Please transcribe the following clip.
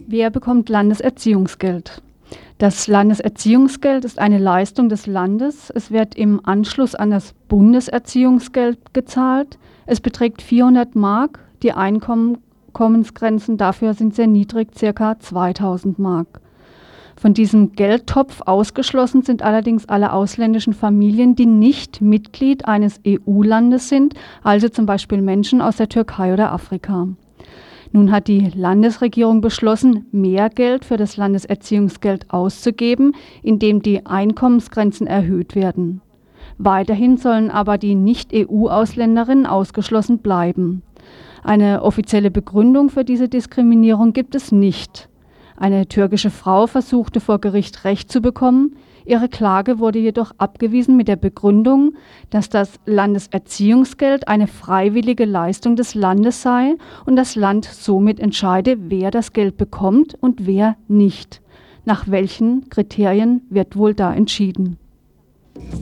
Wer bekommt Landeserziehungsgeld? Das Landeserziehungsgeld ist eine Leistung des Landes. Es wird im Anschluss an das Bundeserziehungsgeld gezahlt. Es beträgt 400 Mark. Die Einkommensgrenzen dafür sind sehr niedrig, ca. 2000 Mark. Von diesem Geldtopf ausgeschlossen sind allerdings alle ausländischen Familien, die nicht Mitglied eines EU-Landes sind, also zum Beispiel Menschen aus der Türkei oder Afrika. Nun hat die Landesregierung beschlossen, mehr Geld für das Landeserziehungsgeld auszugeben, indem die Einkommensgrenzen erhöht werden. Weiterhin sollen aber die Nicht-EU-Ausländerinnen ausgeschlossen bleiben. Eine offizielle Begründung für diese Diskriminierung gibt es nicht. Eine türkische Frau versuchte vor Gericht Recht zu bekommen. Ihre Klage wurde jedoch abgewiesen mit der Begründung, dass das Landeserziehungsgeld eine freiwillige Leistung des Landes sei und das Land somit entscheide, wer das Geld bekommt und wer nicht. Nach welchen Kriterien wird wohl da entschieden?